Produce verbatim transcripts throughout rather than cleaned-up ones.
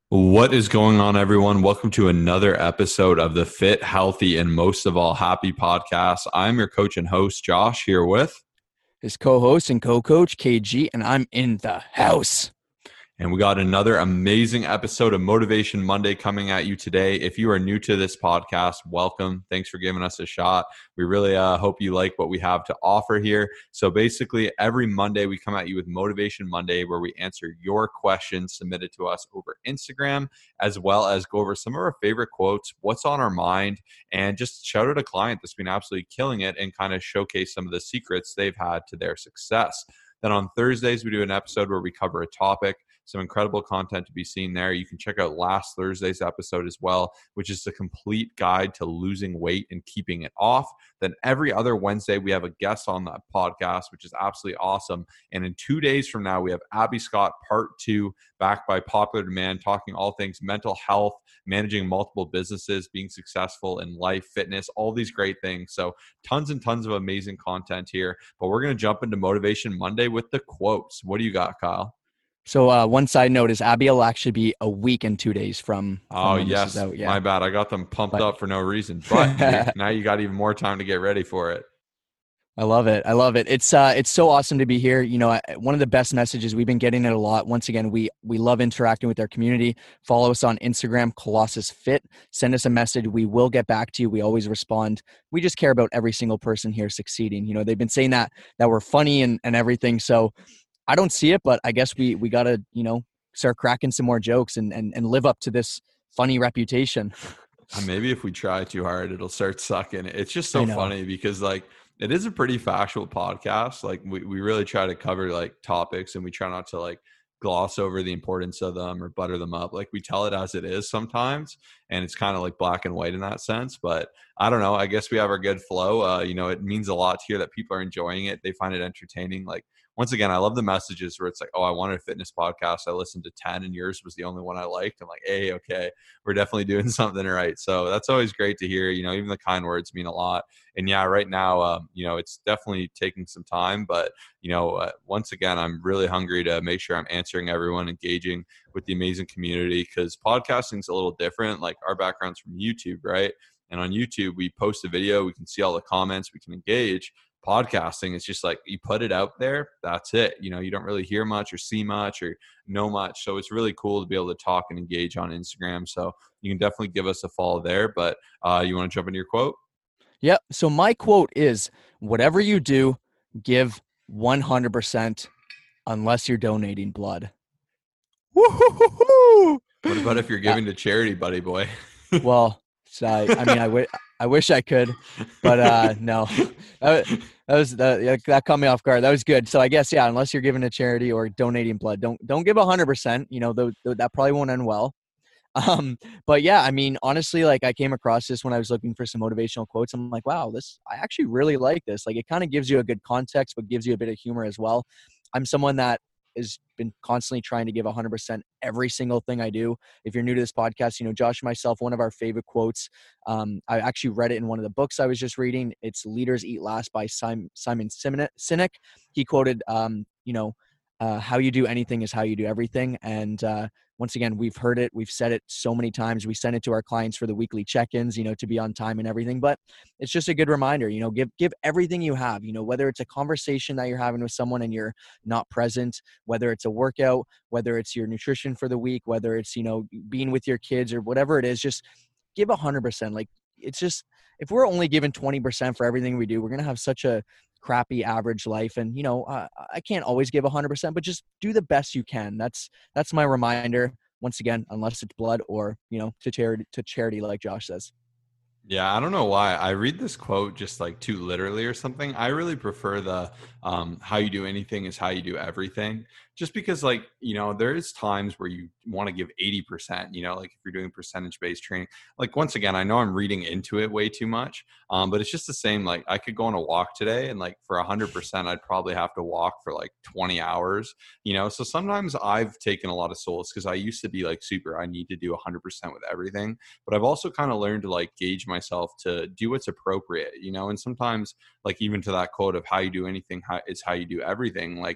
What is going on, everyone? Welcome to another episode of the Fit, Healthy, and most of all, Happy podcast. I'm your coach and host, Josh, here with. His co-host and co-coach, K G, and I'm in the house. And we got another amazing episode of Motivation Monday coming at you today. If you are new to this podcast, welcome. Thanks for giving us a shot. We really uh, hope you like what we have to offer here. So basically, every Monday we come at you with Motivation Monday, where we answer your questions submitted to us over Instagram, as well as go over some of our favorite quotes, what's on our mind, and just shout out a client that's been absolutely killing it and kind of showcase some of the secrets they've had to their success. Then on Thursdays, we do an episode where we cover a topic. Some incredible content to be seen there. You can check out last Thursday's episode as well, which is the complete guide to losing weight and keeping it off. Then every other Wednesday, we have a guest on that podcast, which is absolutely awesome. And in two days from now, we have Abby Scott part two, backed by popular demand, talking all things mental health, managing multiple businesses, being successful in life, fitness, all these great things. So tons and tons of amazing content here. But we're going to jump into Motivation Monday with the quotes. What do you got, Kyle? So uh, one side note is Abby will actually be a week and two days from, from Oh, when yes. this is out. Yeah. My bad. I got them pumped But- up for no reason. But you, now you got even more time to get ready for it. I love it. I love it. It's uh, it's so awesome to be here. You know, I, one of the best messages, we've been getting it a lot. Once again, we we love interacting with our community. Follow us on Instagram, Colossus Fit. Send us a message. We will get back to you. We always respond. We just care about every single person here succeeding. You know, they've been saying that that we're funny and, and everything. So I don't see it, but I guess we we got to, you know, start cracking some more jokes and, and, and live up to this funny reputation. And maybe if we try too hard, it'll start sucking. It's just so funny because, like, it is a pretty factual podcast. Like, we, we really try to cover, like, topics, and we try not to, like, gloss over the importance of them or butter them up. Like, we tell it as it is sometimes, and it's kind of like black and white in that sense. But I don't know. I guess we have our good flow. Uh, you know, it means a lot to hear that people are enjoying it. They find it entertaining. Like, once again, I love the messages where it's like, oh, I wanted a fitness podcast. I listened to ten and yours was the only one I liked. I'm like, hey, okay, we're definitely doing something right. So that's always great to hear. You know, even the kind words mean a lot. And yeah, right now, um, you know, it's definitely taking some time. But, you know, uh, once again, I'm really hungry to make sure I'm answering everyone, engaging with the amazing community, because podcasting is a little different. Like, our background's from YouTube, right? And on YouTube, we post a video, we can see all the comments, we can engage. Podcasting, it's just like you put it out there, that's it. You know, you don't really hear much or see much or know much. So it's really cool to be able to talk and engage on Instagram. So you can definitely give us a follow there. But uh, you want to jump into your quote? Yep. So my quote is, whatever you do, give one hundred percent unless you're donating blood. Woo-hoo-hoo-hoo! What about if you're giving to charity, buddy boy? Well, so I, I mean, I, w- I wish I could, but uh, no, that, that was that, that caught me off guard. That was good. So I guess, yeah, unless you're giving to charity or donating blood, don't don't give a hundred percent. You know, th- th- that probably won't end well. Um, but yeah, I mean, honestly, like, I came across this when I was looking for some motivational quotes. I'm like, wow, this, I actually really like this. Like, it kind of gives you a good context, but gives you a bit of humor as well. I'm someone that has been constantly trying to give one hundred percent every single thing I do. If you're new to this podcast, you know, Josh and myself, one of our favorite quotes, um, I actually read it in one of the books I was just reading. It's Leaders Eat Last by Simon, Simon Sinek. He quoted, um, you know, uh, how you do anything is how you do everything. And uh, once again, we've heard it. We've said it so many times. We send it to our clients for the weekly check-ins, you know, to be on time and everything. But it's just a good reminder, you know, give give everything you have, you know, whether it's a conversation that you're having with someone and you're not present, whether it's a workout, whether it's your nutrition for the week, whether it's, you know, being with your kids or whatever it is, just give one hundred percent. Like, it's just, if we're only giving twenty percent for everything we do, we're going to have such a crappy average life. And, you know, uh, I can't always give one hundred percent, but just do the best you can. That's that's my reminder. Once again, unless it's blood or, you know, to charity, to charity, like Josh says. Yeah, I don't know why. I read this quote just like too literally or something. I really prefer the um, how you do anything is how you do everything. Just because, like, you know, there is times where you want to give eighty percent, you know, like if you're doing percentage-based training. Like, once again, I know I'm reading into it way too much, um, but it's just the same. Like, I could go on a walk today and, like, for one hundred percent, I'd probably have to walk for like twenty hours, you know? So sometimes I've taken a lot of solace because I used to be like super, I need to do one hundred percent with everything. But I've also kind of learned to, like, gauge myself to do what's appropriate, you know? And sometimes, like, even to that quote of how you do anything how, is how you do everything, like,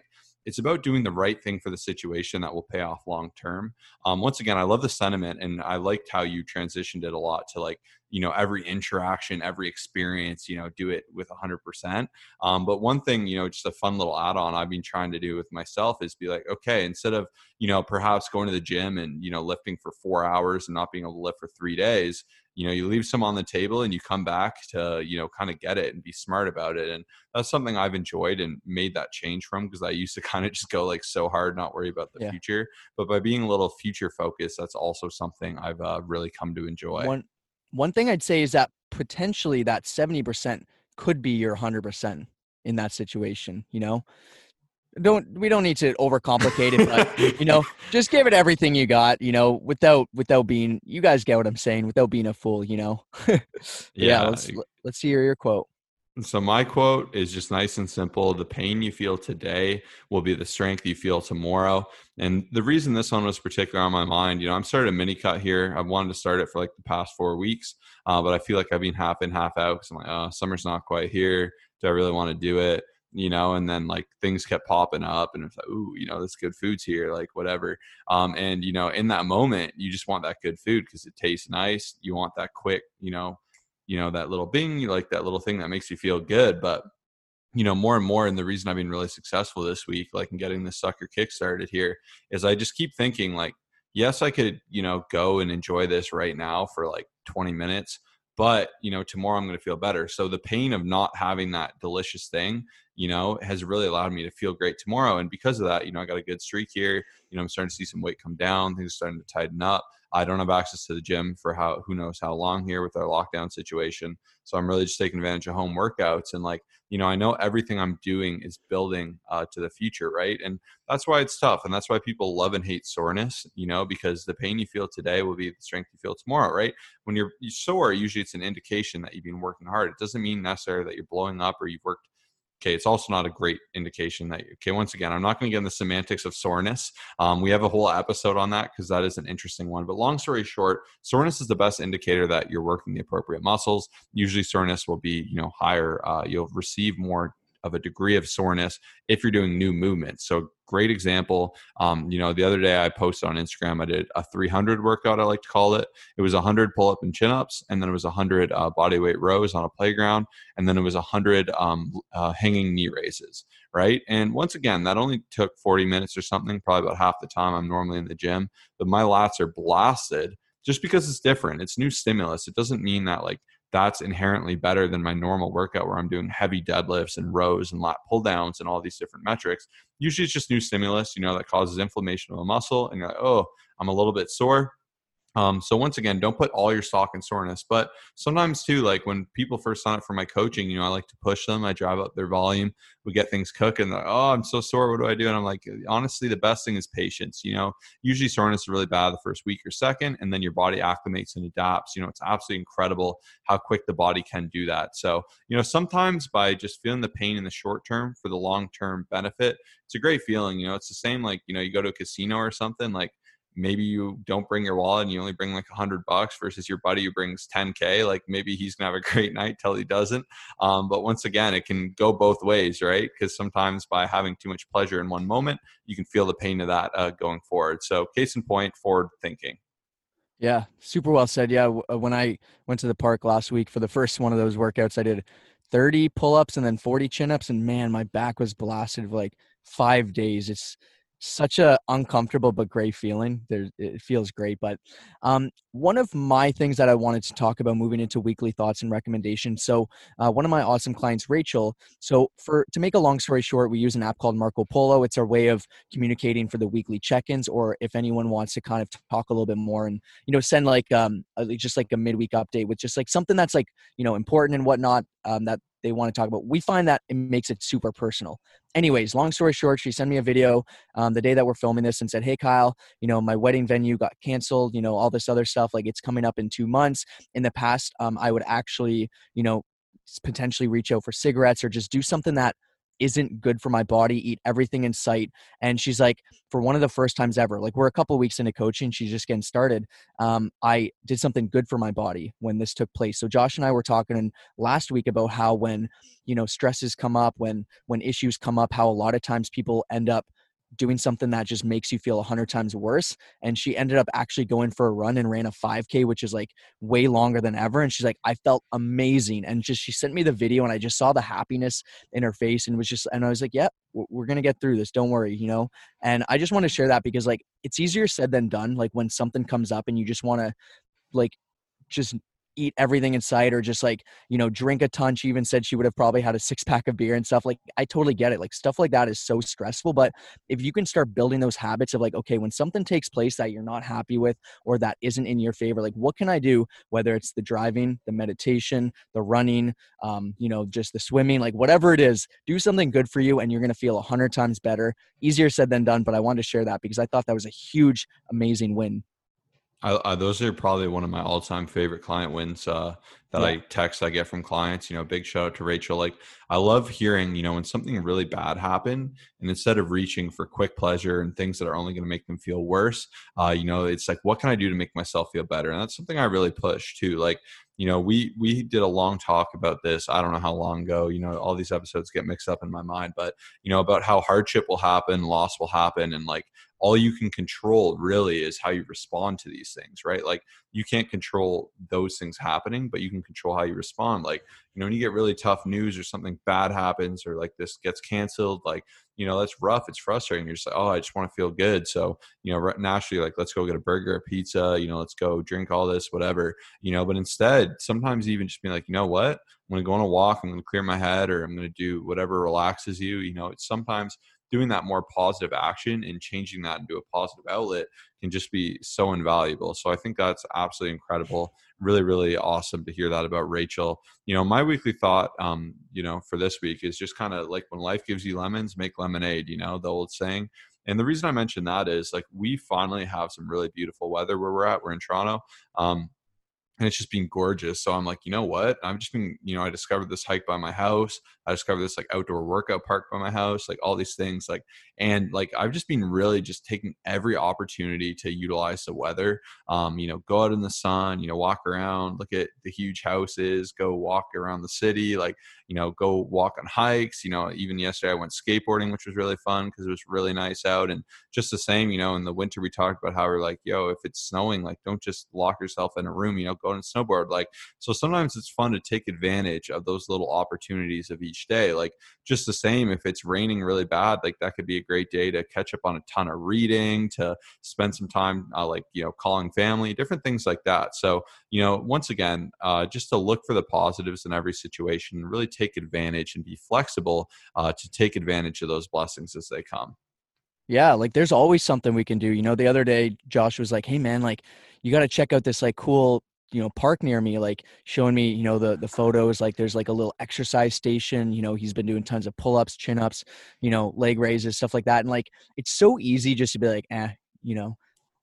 it's about doing the right thing for the situation that will pay off long term. Um, once again, I love the sentiment, and I liked how you transitioned it a lot to like, you know, every interaction, every experience, you know, do it with one hundred percent. Um, but one thing, you know, just a fun little add on I've been trying to do with myself is be like, okay, instead of, you know, perhaps going to the gym and, you know, lifting for four hours and not being able to lift for three days, you know, you leave some on the table and you come back to, you know, kind of get it and be smart about it. And that's something I've enjoyed and made that change from, because I used to kind of just go like so hard, not worry about the Yeah. future. But by being a little future focused, that's also something I've uh, really come to enjoy. One one thing I'd say is that potentially that seventy percent could be your one hundred percent in that situation, you know? Don't we don't need to overcomplicate it, but you know, just give it everything you got, you know, without without being, you guys get what I'm saying, without being a fool, you know. yeah, Yeah. let's let's hear your quote. So my quote is just nice and simple. The pain you feel today will be the strength you feel tomorrow. And the reason this one was particular on my mind, you know, I'm starting a mini cut here. I've wanted to start it for like the past four weeks, uh, but I feel like I've been half in, half out, because I'm like, oh, summer's not quite here. Do I really want to do it? You know, and then like things kept popping up, and it's like, ooh, you know, this good food's here, like whatever. Um, and you know, in that moment, you just want that good food because it tastes nice. You want that quick, you know, you know, that little bing, you like that little thing that makes you feel good. But you know, more and more, and the reason I've been really successful this week, like in getting this sucker kick started here, is I just keep thinking like, yes, I could, you know, go and enjoy this right now for like twenty minutes, but you know, tomorrow I'm going to feel better. So the pain of not having that delicious thing, you know, has really allowed me to feel great tomorrow. And because of that, you know, I got a good streak here. You know, I'm starting to see some weight come down. Things are starting to tighten up. I don't have access to the gym for how, who knows how long here with our lockdown situation. So I'm really just taking advantage of home workouts. And like, you know, I know everything I'm doing is building uh, to the future, right? And that's why it's tough. And that's why people love and hate soreness, you know, because the pain you feel today will be the strength you feel tomorrow, right? When you're, you're sore, usually it's an indication that you've been working hard. It doesn't mean necessarily that you're blowing up or you've worked. Okay, it's also not a great indication that, okay, once again, I'm not going to get in the semantics of soreness. Um, we have a whole episode on that because that is an interesting one. But long story short, soreness is the best indicator that you're working the appropriate muscles. Usually soreness will be, you know, higher. Uh, you'll receive more of a degree of soreness if you're doing new movements. So great example. Um, you know, the other day I posted on Instagram, I did a three hundred workout, I like to call it. It was one hundred pull-up and chin-ups, and then it was one hundred uh, body weight rows on a playground, and then it was one hundred um, uh, hanging knee raises, right? And once again, that only took forty minutes or something, probably about half the time I'm normally in the gym, but my lats are blasted just because it's different. It's new stimulus. It doesn't mean that like that's inherently better than my normal workout where I'm doing heavy deadlifts and rows and lat pull downs and all these different metrics. Usually it's just new stimulus, you know, that causes inflammation of a muscle, and you're like, oh, I'm a little bit sore. Um, so once again, don't put all your stock in soreness, but sometimes too, like when people first sign up for my coaching, you know, I like to push them, I drive up their volume, we get things cooking. Like, oh, I'm so sore. What do I do? And I'm like, honestly, the best thing is patience. You know, usually soreness is really bad the first week or second, and then your body acclimates and adapts. You know, it's absolutely incredible how quick the body can do that. So, you know, sometimes by just feeling the pain in the short term for the long-term benefit, it's a great feeling. You know, it's the same, like, you know, you go to a casino or something, like, maybe you don't bring your wallet and you only bring like a hundred bucks versus your buddy who brings ten K. Like maybe he's gonna have a great night till he doesn't. Um, but once again, it can go both ways, right? Because sometimes by having too much pleasure in one moment, you can feel the pain of that uh, going forward. So case in point, forward thinking. Yeah, super well said. Yeah, when I went to the park last week for the first one of those workouts, I did thirty pull-ups and then forty chin-ups, and man, my back was blasted for like five days. It's such a uncomfortable but great feeling. There, it feels great. But um, one of my things that I wanted to talk about moving into weekly thoughts and recommendations. So uh, one of my awesome clients, Rachel. So for to make a long story short, we use an app called Marco Polo. It's our way of communicating for the weekly check-ins, or if anyone wants to kind of talk a little bit more and, you know, send like um just like a midweek update with just like something that's like, you know, important and whatnot um, that they want to talk about. We find that it makes it super personal. Anyways, long story short, she sent me a video um, the day that we're filming this and said, hey, Kyle, you know, my wedding venue got canceled, you know, all this other stuff, like it's coming up in two months. In the past, um, I would actually, you know, potentially reach out for cigarettes or just do something that isn't good for my body, eat everything in sight. And she's like, for one of the first times ever, like we're a couple of weeks into coaching, she's just getting started. Um, I did something good for my body when this took place. So Josh and I were talking last week about how when, you know, stresses come up, when, when issues come up, how a lot of times people end up doing something that just makes you feel a hundred times worse. And she ended up actually going for a run and ran a five K, which is like way longer than ever. And she's like, I felt amazing. And just, she sent me the video and I just saw the happiness in her face and was just, and I was like, yeah, we're going to get through this. Don't worry, you know? And I just want to share that because like, it's easier said than done. Like when something comes up and you just want to like, just eat everything in sight or just like, you know, drink a ton. She even said she would have probably had a six pack of beer and stuff. Like, I totally get it. Like stuff like that is so stressful. But if you can start building those habits of like, okay, when something takes place that you're not happy with or that isn't in your favor, like what can I do? Whether it's the driving, the meditation, the running, um, you know, just the swimming, like whatever it is, do something good for you and you're going to feel a hundred times better. Easier said than done. But I wanted to share that because I thought that was a huge, amazing win. I, I, those are probably one of my all-time favorite client wins uh, that yeah. I text I get from clients. You know, big shout out to Rachel. Like, I love hearing, you know, when something really bad happened, and instead of reaching for quick pleasure and things that are only going to make them feel worse, uh, you know, it's like, what can I do to make myself feel better? And that's something I really push too. Like, you know, we we did a long talk about this. I don't know how long ago. You know, all these episodes get mixed up in my mind, but you know, about how hardship will happen, loss will happen, and like all you can control really is how you respond to these things, right? Like you can't control those things happening, but you can control how you respond. Like, you know, when you get really tough news or something bad happens or like this gets canceled, like, you know, that's rough. It's frustrating. You're just like, oh, I just want to feel good. So, you know, naturally, like, let's go get a burger, a pizza, you know, let's go drink all this, whatever, you know, but instead, sometimes even just being like, you know what, I'm going to go on a walk, I'm going to clear my head, or I'm going to do whatever relaxes you. You know, it's sometimes doing that more positive action and changing that into a positive outlet can just be so invaluable. So I think that's absolutely incredible. Really, really awesome to hear that about Rachel. You know, my weekly thought, um, you know, for this week is just kind of like when life gives you lemons, make lemonade, you know, the old saying. And the reason I mention that is like, we finally have some really beautiful weather where we're at. We're in Toronto. Um, and it's just been gorgeous. So I'm like, you know what? I've just been, you know, I discovered this hike by my house. I discovered this like outdoor workout park by my house, like all these things, like, and like, I've just been really just taking every opportunity to utilize the weather. Um, you know, go out in the sun, you know, walk around, look at the huge houses, go walk around the city, like, you know, go walk on hikes. You know, even yesterday I went skateboarding, which was really fun because it was really nice out. And just the same, you know, in the winter, we talked about how we're like, yo, if it's snowing, like, don't just lock yourself in a room, you know, go and snowboard. Like, so sometimes it's fun to take advantage of those little opportunities of each day. Like, just the same, if it's raining really bad, like that could be a great day to catch up on a ton of reading, to spend some time, uh, like, you know, calling family, different things like that. So, you know, once again, uh, just to look for the positives in every situation and really take advantage and be flexible uh, to take advantage of those blessings as they come. Yeah, like there's always something we can do. You know, the other day, Josh was like, hey man, like you got to check out this like cool, you know, park near me, like showing me, you know, the, the photos, like there's like a little exercise station, you know, he's been doing tons of pull-ups, chin-ups, you know, leg raises, stuff like that. And like, it's so easy just to be like, eh, you know,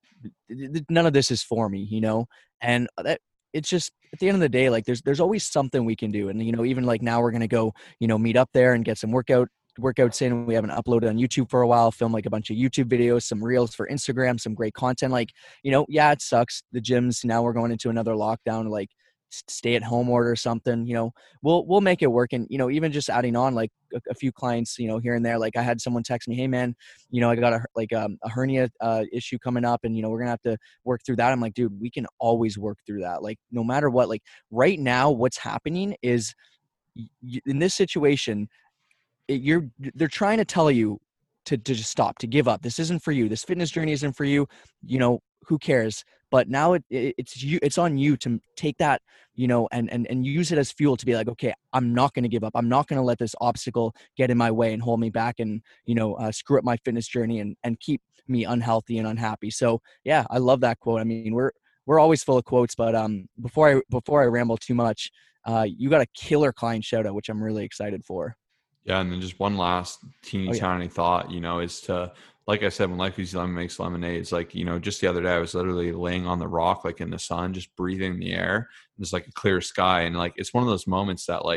none of this is for me, you know, and that it's just at the end of the day, like there's, there's always something we can do. And, you know, even like now we're going to go, you know, meet up there and get some workout workouts in. We haven't uploaded on YouTube for a while, film like a bunch of YouTube videos, some reels for Instagram, some great content. Like, you know, yeah, it sucks. The gyms, now we're going into another lockdown, like stay at home order or something, you know, we'll, we'll make it work. And, you know, even just adding on like a, a few clients, you know, here and there, like I had someone text me, hey man, you know, I got a, like um, a hernia uh, issue coming up and, you know, we're going to have to work through that. I'm like, dude, we can always work through that. Like no matter what, like right now, what's happening is y- in this situation, it, you're they're trying to tell you to, to just stop, to give up. This isn't for you. This fitness journey isn't for you. You know, who cares? But now it, it it's you, it's on you to take that, you know, and, and, and use it as fuel to be like, okay, I'm not going to give up. I'm not going to let this obstacle get in my way and hold me back and, you know, uh, screw up my fitness journey and, and keep me unhealthy and unhappy. So yeah, I love that quote. I mean, we're, we're always full of quotes, but um, before I, before I ramble too much, uh, you got a killer client shout out, which I'm really excited for. Yeah, and then just one last teeny Oh, yeah. tiny thought, you know, is to, like I said, when life gives you lemon makes lemonade, it's like, you know, just the other day I was literally laying on the rock, like in the sun, just breathing the air, and it's like a clear sky. And like, it's one of those moments that like,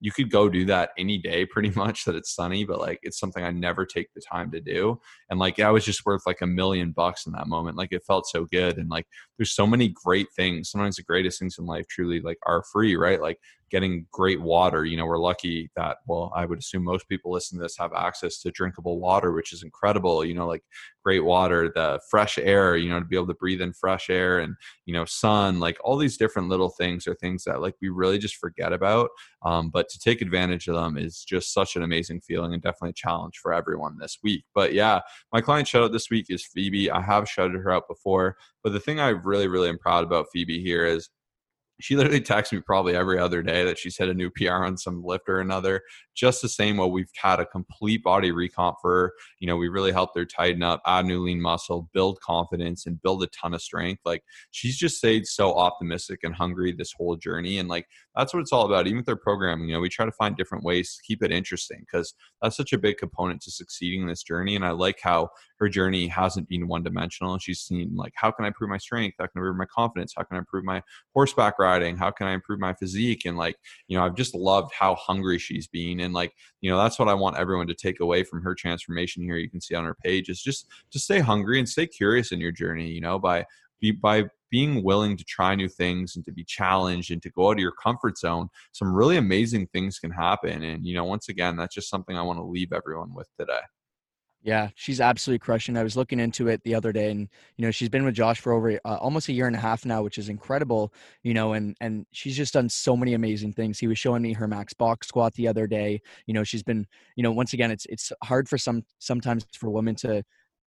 you could go do that any day pretty much that it's sunny, but like it's something I never take the time to do. And like that was just worth like a million bucks in that moment. Like it felt so good. And like there's so many great things. Sometimes the greatest things in life truly like are free, right? Like getting great water. You know, we're lucky that, well, I would assume most people listening to this have access to drinkable water, which is incredible. You know, like great water, the fresh air, you know, to be able to breathe in fresh air and, you know, sun, like all these different little things are things that like we really just forget about. Um, but to take advantage of them is just such an amazing feeling and definitely a challenge for everyone this week. But yeah, my client shout out this week is Phoebe. I have shouted her out before, but the thing I really, really am proud about Phoebe here is she literally texts me probably every other day that she's hit a new P R on some lift or another. Just the same way we've had a complete body recomp for her. You know, we really helped her tighten up, add new lean muscle, build confidence, and build a ton of strength. Like she's just stayed so optimistic and hungry this whole journey. And like, that's what it's all about. Even with their programming, you know, we try to find different ways to keep it interesting because that's such a big component to succeeding in this journey. And I like how her journey hasn't been one dimensional. She's seen like, how can I improve my strength? How can I improve my confidence? How can I improve my horseback riding? How can I improve my physique? And like, you know, I've just loved how hungry she's been. And like, you know, that's what I want everyone to take away from her transformation here. You can see on her page is just to stay hungry and stay curious in your journey, you know, by be by being willing to try new things and to be challenged and to go out of your comfort zone. Some really amazing things can happen. And, you know, once again, that's just something I want to leave everyone with today. Yeah, she's absolutely crushing. I was looking into it the other day, and you know, she's been with Josh for over uh, almost a year and a half now, which is incredible. You know, and and she's just done so many amazing things. He was showing me her max box squat the other day. You know, she's been, you know, once again, it's it's hard for some sometimes for women to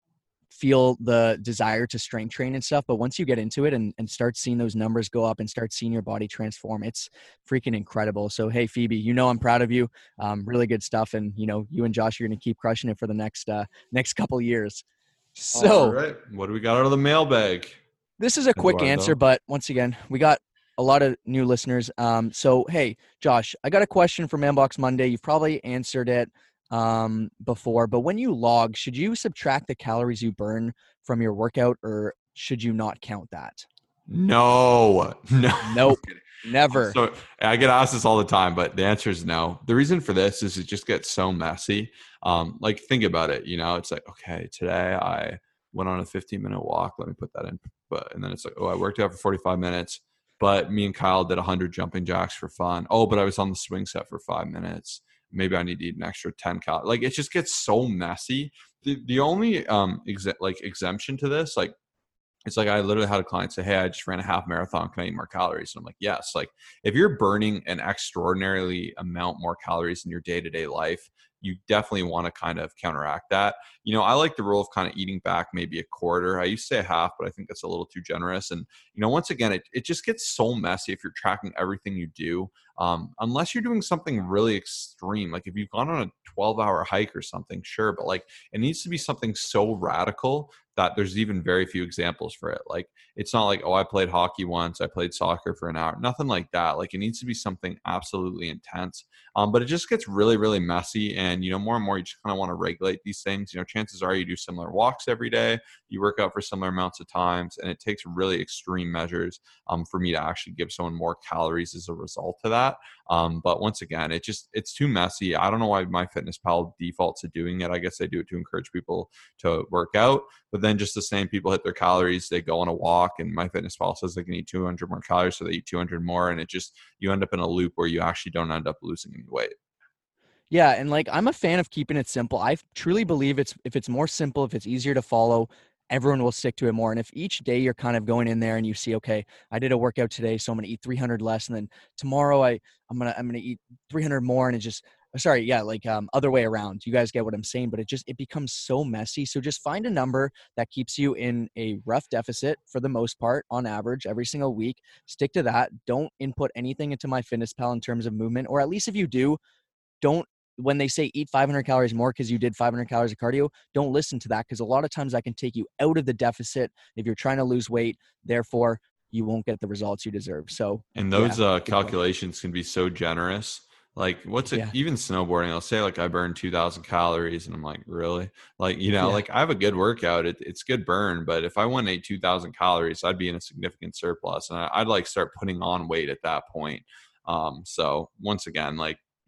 feel the desire to strength train and stuff. But once you get into it and, and start seeing those numbers go up and start seeing your body transform, it's freaking incredible. So, hey, Phoebe, you know, I'm proud of you. Um, really good stuff. And, you know, you and Josh are going to keep crushing it for the next, uh, next couple years. So all right, what do we got out of the mailbag? This is a quick Eduardo. answer, but once again, we got a lot of new listeners. Um, so, hey, Josh, I got a question for Manbox Monday. You've probably answered it um before, but when you log, should you subtract the calories you burn from your workout, or should you not count that? No, no, nope, never. So I get asked this all the time, but the answer is no. The reason for this is it just gets so messy. Um, like think about it, you know, it's like, okay, today I went on a fifteen minute walk. Let me put that in. But, and then it's like, oh, I worked out for forty-five minutes, but me and Kyle did a hundred jumping jacks for fun. Oh, but I was on the swing set for five minutes. Maybe I need to eat an extra ten calories. Like it just gets so messy. The the only um exe- like exemption to this, like it's like I literally had a client say, hey, I just ran a half marathon. Can I eat more calories? And I'm like, yes. Like if you're burning an extraordinarily amount more calories in your day-to-day life, you definitely want to kind of counteract that. You know, I like the rule of kind of eating back maybe a quarter. I used to say a half, but I think that's a little too generous. And, you know, once again, it, it just gets so messy if you're tracking everything you do. Um, unless you're doing something really extreme, like if you've gone on a twelve hour hike or something, sure. But like it needs to be something so radical that there's even very few examples for it. Like it's not like, oh, I played hockey once, I played soccer for an hour, nothing like that. Like it needs to be something absolutely intense. Um, but it just gets really, really messy. And, you know, more and more, you just kind of want to regulate these things. You know, chances are you do similar walks every day, you work out for similar amounts of times, and it takes really extreme measures um, for me to actually give someone more calories as a result of that. Um, but once again, it just, it's too messy. I don't know why MyFitnessPal defaults to doing it. I guess they do it to encourage people to work out, but then just the same people hit their calories, they go on a walk, and MyFitnessPal says they can eat two hundred more calories, so they eat two hundred more. And it just, you end up in a loop where you actually don't end up losing any weight. Yeah, and like I'm a fan of keeping it simple. I truly believe it's if it's more simple, if it's easier to follow, everyone will stick to it more. And if each day you're kind of going in there and you see, okay, I did a workout today, so I'm gonna eat three hundred less, and then tomorrow I I'm gonna I'm gonna eat three hundred more, and it just sorry, yeah, like um other way around. You guys get what I'm saying, but it just it becomes so messy. So just find a number that keeps you in a rough deficit for the most part, on average, every single week. Stick to that. Don't input anything into MyFitnessPal in terms of movement, or at least if you do, don't when they say eat five hundred calories more because you did five hundred calories of cardio, don't listen to that, because a lot of times that can take you out of the deficit if you're trying to lose weight. Therefore, you won't get the results you deserve. So, and those yeah, uh, calculations can be so generous. Like what's it, yeah. even snowboarding, I'll say like I burned two thousand calories, and I'm like, really? Like, you know, Yeah. like I have a good workout. It, it's good burn, but if I went and ate two thousand calories, I'd be in a significant surplus, and I, I'd like start putting on weight at that point. Um, so once again, like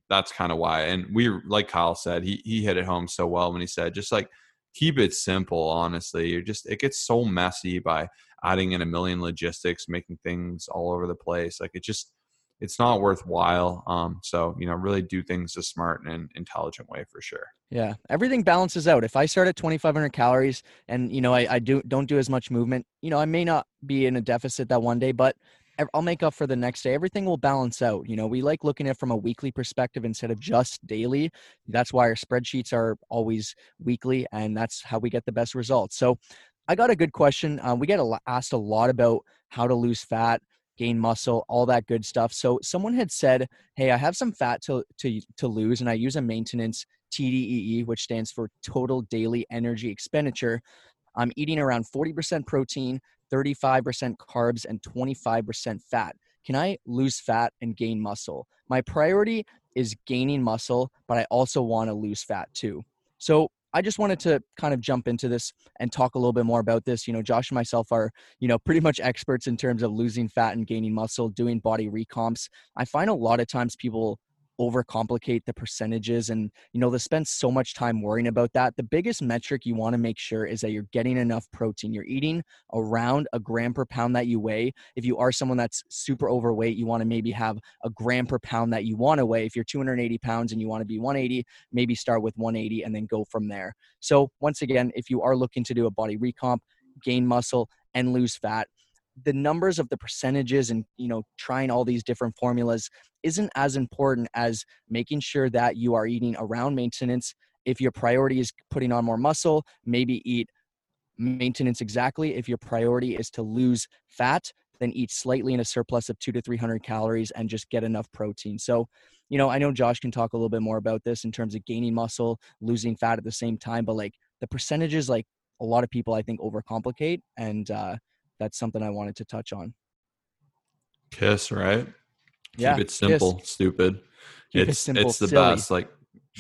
that's kind of why. And we, like Kyle said, he he hit it home so well when he said, just like keep it simple. Honestly, you're just it gets so messy by adding in a million logistics, making things all over the place. Like it just it's not worthwhile. Um, so you know, really do things a smart and intelligent way for sure. Yeah, everything balances out. If I start at twenty-five hundred calories and, you know, I, I do, don't do as much movement, you know, I may not be in a deficit that one day, but I'll make up for the next day. Everything will balance out. You know, we like looking at it from a weekly perspective instead of just daily. That's why our spreadsheets are always weekly, and that's how we get the best results. So I got a good question. Uh, we get a, asked a lot about how to lose fat, gain muscle, all that good stuff. So someone had said, hey, I have some fat to, to, to lose, and I use a maintenance T D E E, which stands for total daily energy expenditure. I'm eating around forty percent protein, thirty-five percent carbs, and twenty-five percent fat. Can I lose fat and gain muscle? My priority is gaining muscle, but I also want to lose fat too. So I just wanted to kind of jump into this and talk a little bit more about this. You know, Josh and myself are, you know, pretty much experts in terms of losing fat and gaining muscle, doing body recomps. I find a lot of times people overcomplicate the percentages, and you know they spend so much time worrying about that. The biggest metric you want to make sure is that you're getting enough protein. You're eating around a gram per pound that you weigh. If you are someone that's super overweight, you want to maybe have a gram per pound that you want to weigh. If you're two hundred eighty pounds and you want to be one eighty, maybe start with one eighty and then go from there. So once again, if you are looking to do a body recomp, gain muscle and lose fat, the numbers of the percentages and, you know, trying all these different formulas isn't as important as making sure that you are eating around maintenance. If your priority is putting on more muscle, maybe eat maintenance exactly. If your priority is to lose fat, then eat slightly in a surplus of two to three hundred calories and just get enough protein. So, you know, I know Josh can talk a little bit more about this in terms of gaining muscle, losing fat at the same time, but like the percentages, like a lot of people I think overcomplicate, and uh, that's something I wanted to touch on. KISS, right? Yeah, keep it simple, KISS. stupid. Keep it's it simple, it's the silly. best. Like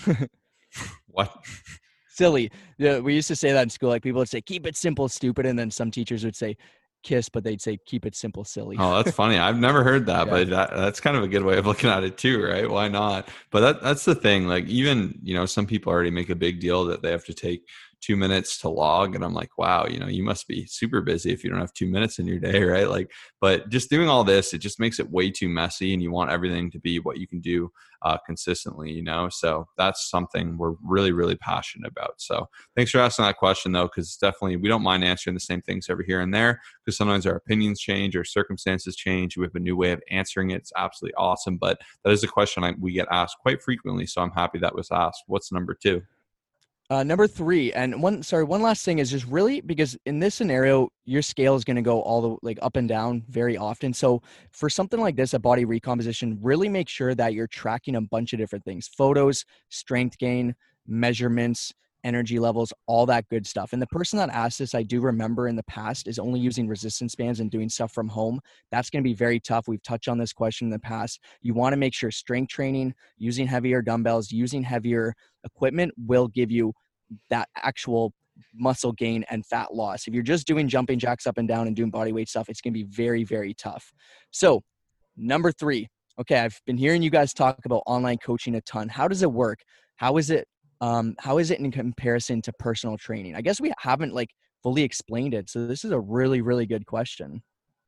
what? Silly. Yeah, we used to say that in school. Like people would say, "Keep it simple, stupid," and then some teachers would say, "KISS," but they'd say, "Keep it simple, silly." Oh, that's funny. I've never heard that, Yeah. but that, that's kind of a good way of looking at it too, right? Why not? But that that's the thing. Like even, you know, some people already make a big deal that they have to take two minutes to log. And I'm like, wow, you know, you must be super busy if you don't have two minutes in your day, right? Like, but just doing all this, it just makes it way too messy, and you want everything to be what you can do uh, consistently, you know? So that's something we're really, really passionate about. So thanks for asking that question though, because definitely we don't mind answering the same things every here and there, because sometimes our opinions change or circumstances change. We have a new way of answering it. It's absolutely awesome. But that is a question I, we get asked quite frequently. So I'm happy that was asked. What's number two? Uh, number three, and one, sorry, one last thing is just really, because in this scenario, your scale is going to go all the like up and down very often. So for something like this, a body recomposition, really make sure that you're tracking a bunch of different things: photos, strength gain, measurements, energy levels, all that good stuff. And the person that asked this, I do remember in the past, is only using resistance bands and doing stuff from home. That's going to be very tough. We've touched on this question in the past. You want to make sure strength training, using heavier dumbbells, using heavier equipment will give you that actual muscle gain and fat loss. If you're just doing jumping jacks up and down and doing body weight stuff, it's going to be very, very tough. So number three, okay, I've been hearing you guys talk about online coaching a ton. How does it work? How is it, um, how is it in comparison to personal training? I guess we haven't like fully explained it. So this is a really, really good question.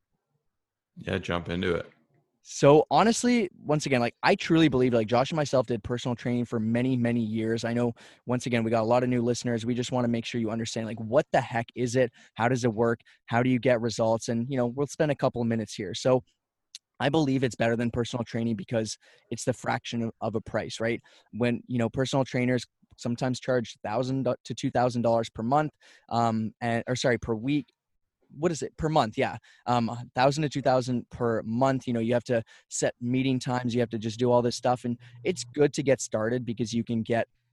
Yeah, jump into it. So honestly, once again, like I truly believe, like Josh and myself did personal training for many, many years. I know once again, we got a lot of new listeners. We just want to make sure you understand, like, what the heck is it? How does it work? How do you get results? And, you know, we'll spend a couple of minutes here. So I believe it's better than personal training because it's the fraction of, of a price, right? When, you know, personal trainers sometimes charge one thousand dollars to two thousand dollars per month, um, and, or sorry, per week. What is it per month? Yeah. Um, a thousand to two thousand per month. You know, you have to set meeting times. You have to just do all this stuff. And it's good to get started because you can get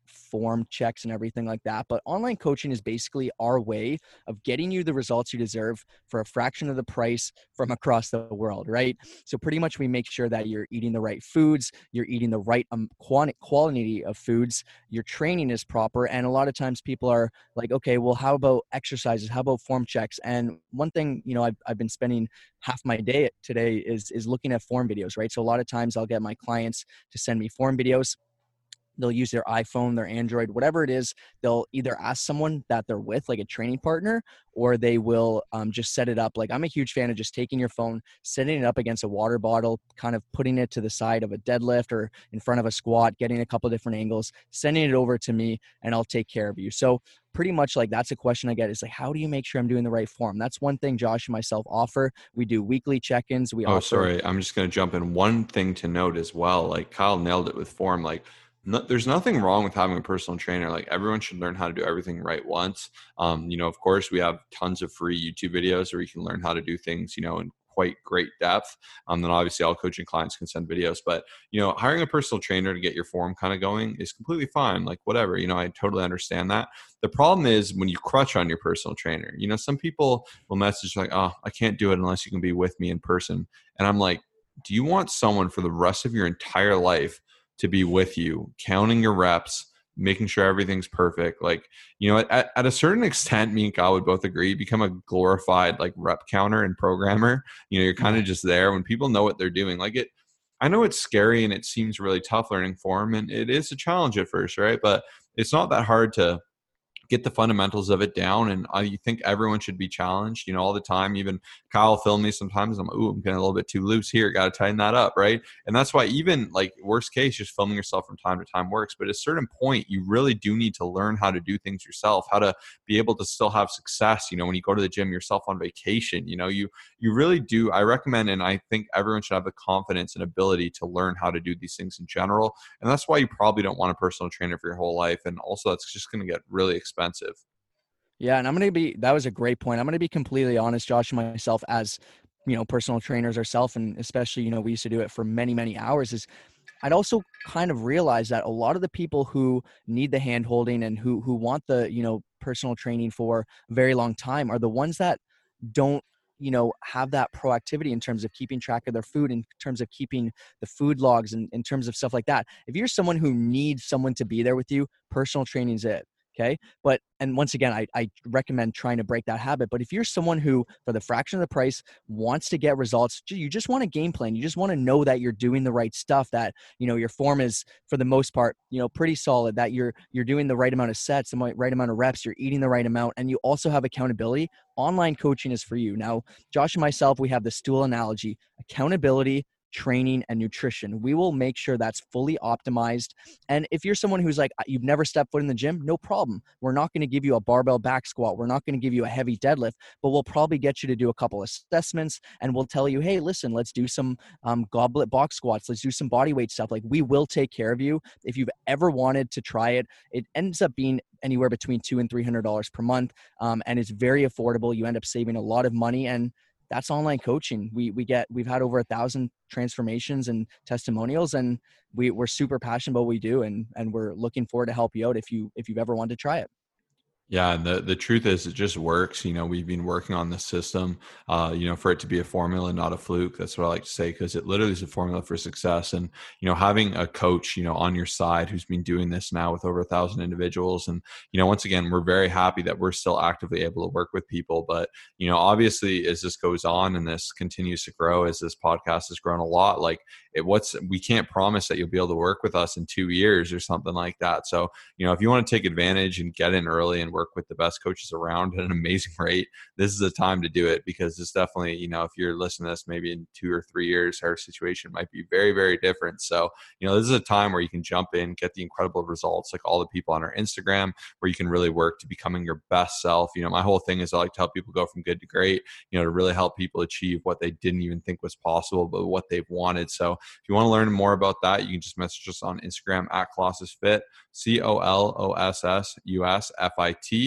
form checks and everything like that. But online coaching is basically our way of getting you the results you deserve for a fraction of the price from across the world, right? So pretty much we make sure that you're eating the right foods, you're eating the right um, quantity of foods, your training is proper. And a lot of times people are like, okay, well, how about exercises? How about form checks? And one thing, you know, I've, I've been spending half my day today is, is looking at form videos, right? So a lot of times I'll get my clients to send me form videos. They'll use their iPhone, their Android, whatever it is. They'll either ask someone that they're with, like a training partner, or they will um, just set it up. Like I'm a huge fan of just taking your phone, setting it up against a water bottle, kind of putting it to the side of a deadlift or in front of a squat, getting a couple different angles, sending it over to me, and I'll take care of you. So pretty much like that's a question I get is like, how do you make sure I'm doing the right form? That's one thing Josh and myself offer. We do weekly check-ins. We oh, offer- sorry. I'm just going to jump in. One thing to note as well, like Kyle nailed it with form. Like no, there's nothing wrong with having a personal trainer. Like everyone should learn how to do everything right once. Um, you know, of course we have tons of free YouTube videos where you can learn how to do things, you know, in quite great depth. Um, then obviously all coaching clients can send videos, but you know, hiring a personal trainer to get your form kind of going is completely fine. Like whatever, you know, I totally understand that. The problem is when you crutch on your personal trainer. You know, some people will message like, oh, I can't do it unless you can be with me in person. And I'm like, do you want someone for the rest of your entire life to be with you, counting your reps, making sure everything's perfect? Like, you know, at, at a certain extent, me and Kyle would both agree, become a glorified like rep counter and programmer. You know, you're kind of just there when people know what they're doing. Like it, I know it's scary and it seems really tough learning form, and it is a challenge at first, right? But it's not that hard to get the fundamentals of it down. And I think everyone should be challenged, you know, all the time. Even Kyle filmed me sometimes. I'm like, ooh, I'm getting a little bit too loose here. Got to tighten that up, right? And that's why even like worst case, just filming yourself from time to time works. But at a certain point, you really do need to learn how to do things yourself, how to be able to still have success. You know, when you go to the gym yourself on vacation, you know, you you really do. I recommend, and I think everyone should have the confidence and ability to learn how to do these things in general. And that's why you probably don't want a personal trainer for your whole life. And also, that's just going to get really expensive. Expensive. Yeah. And I'm going to be, that was a great point. I'm going to be completely honest, Josh, and myself as, you know, personal trainers ourselves. And especially, you know, we used to do it for many, many hours is I'd also kind of realize that a lot of the people who need the hand holding and who, who want the, you know, personal training for a very long time are the ones that don't, you know, have that proactivity in terms of keeping track of their food, in terms of keeping the food logs, and in terms of stuff like that. If you're someone who needs someone to be there with you, personal training is it. Okay. But, and once again, I, I recommend trying to break that habit. But if you're someone who, for the fraction of the price, wants to get results, you just want a game plan. You just want to know that you're doing the right stuff, that, you know, your form is for the most part, you know, pretty solid, that you're, you're doing the right amount of sets, the right amount of reps, you're eating the right amount, and you also have accountability. Online coaching is for you. Now, Josh and myself, we have the stool analogy: accountability, training, and nutrition. We will make sure that's fully optimized. And if you're someone who's like, you've never stepped foot in the gym, no problem. We're not going to give you a barbell back squat. We're not going to give you a heavy deadlift, but we'll probably get you to do a couple of assessments, and we'll tell you, hey, listen, let's do some um, goblet box squats. Let's do some body weight stuff. Like, we will take care of you. If you've ever wanted to try it, it ends up being anywhere between two and three hundred dollars per month. Um, and it's very affordable. You end up saving a lot of money, and that's online coaching. We we get we've had over a thousand transformations and testimonials, and we we're super passionate about what we do, and and we're looking forward to help you out if you if you've ever wanted to try it. Yeah, and the the truth is, it just works. You know, we've been working on this system, uh, you know, for it to be a formula, not a fluke. That's what I like to say, because it literally is a formula for success. And you know, having a coach, you know, on your side who's been doing this now with over a thousand individuals, and you know, once again, we're very happy that we're still actively able to work with people. But you know, obviously, as this goes on and this continues to grow, as this podcast has grown a lot, like it, what's we can't promise that you'll be able to work with us in two years or something like that. So you know, if you want to take advantage and get in early and work with the best coaches around at an amazing rate, this is the time to do it, because it's definitely, you know, if you're listening to this maybe in two or three years, our situation might be very, very different. So, you know, this is a time where you can jump in, get the incredible results, like all the people on our Instagram, where you can really work to becoming your best self. You know, my whole thing is I like to help people go from good to great, you know, to really help people achieve what they didn't even think was possible, but what they've wanted. So if you want to learn more about that, you can just message us on Instagram at Colossus Fit, C O L O S S U S F I T.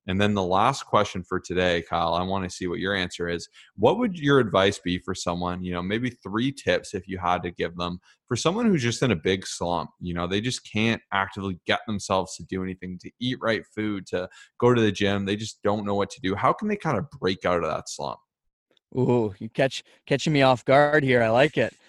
And then the last question for today, Kyle, I want to see what your answer is. What would your advice be for someone, you know, maybe three tips if you had to give them, for someone who's just in a big slump? You know, they just can't actively get themselves to do anything, to eat right food, to go to the gym. They just don't know what to do. How can they kind of break out of that slump? Ooh, you catch catching me off guard here. I like it.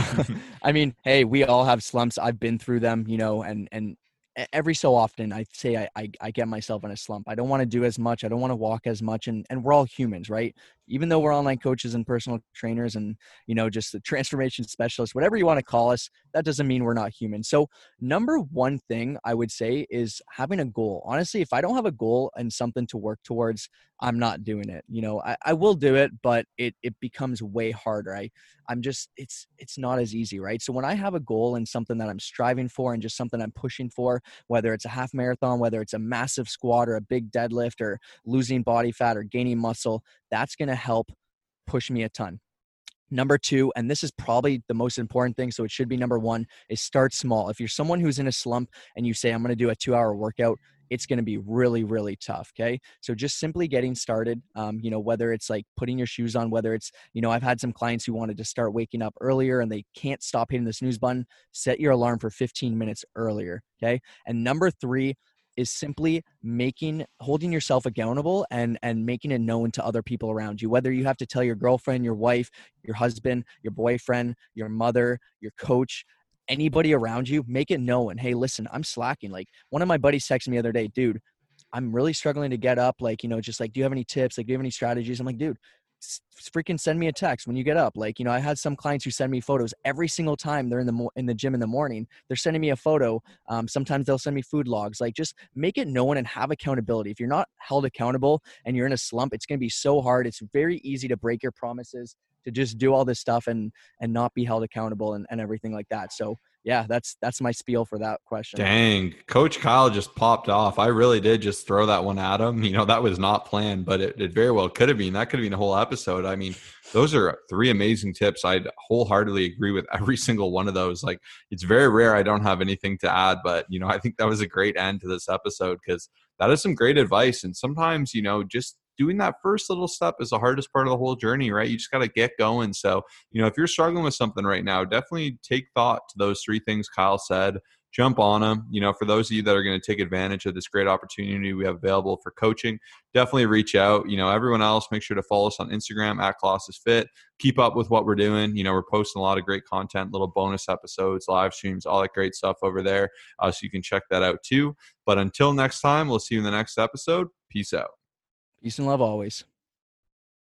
I mean, hey, we all have slumps. I've been through them, you know, and and e- every so often I say I, I I get myself in a slump. I don't want to do as much. I don't want to walk as much, and and we're all humans, right? Even though we're online coaches and personal trainers and, you know, just the transformation specialists, whatever you want to call us, that doesn't mean we're not human. So number one thing I would say is having a goal. Honestly, if I don't have a goal and something to work towards, I'm not doing it. You know, I, I will do it, but it it becomes way harder. I I'm just it's it's not as easy, right? So when I have a goal and something that I'm striving for and just something I'm pushing for, whether it's a half marathon, whether it's a massive squat or a big deadlift or losing body fat or gaining muscle, that's going to help push me a ton. Number two, and this is probably the most important thing, so it should be number one, is start small. If you're someone who's in a slump and you say, I'm going to do a two hour workout, it's going to be really, really tough. Okay. So just simply getting started, um, you know, whether it's like putting your shoes on, whether it's, you know, I've had some clients who wanted to start waking up earlier and they can't stop hitting the snooze button. Set your alarm for fifteen minutes earlier. Okay. And number three is simply making, holding yourself accountable and, and making it known to other people around you, whether you have to tell your girlfriend, your wife, your husband, your boyfriend, your mother, your coach, anybody around you, make it known. Hey, listen, I'm slacking. Like one of my buddies texted me the other day, dude, I'm really struggling to get up. Like, you know, just like, do you have any tips? Like, do you have any strategies? I'm like, dude, s- freaking send me a text when you get up. Like, you know, I had some clients who send me photos every single time they're in the mo- in the gym in the morning. They're sending me a photo. Um, sometimes they'll send me food logs. Like, just make it known and have accountability. If you're not held accountable and you're in a slump, it's going to be so hard. It's very easy to break your promises, to just do all this stuff and and not be held accountable and, and everything like that. So yeah, that's that's my spiel for that question. Dang, Coach Kyle just popped off. I really did just throw that one at him. You know, that was not planned, but it, it very well could have been. That could have been a whole episode. I mean, those are three amazing tips. I'd wholeheartedly agree with every single one of those. Like, it's very rare I don't have anything to add, but, you know, I think that was a great end to this episode because that is some great advice. And sometimes, you know, just doing that first little step is the hardest part of the whole journey, right? You just got to get going. So, you know, if you're struggling with something right now, definitely take thought to those three things Kyle said. Jump on them. You know, for those of you that are going to take advantage of this great opportunity we have available for coaching, definitely reach out. You know, everyone else, make sure to follow us on Instagram at Colossus Fit. Keep up with what we're doing. You know, we're posting a lot of great content, little bonus episodes, live streams, all that great stuff over there. Uh, so you can check that out too. But until next time, we'll see you in the next episode. Peace out. Peace and love always.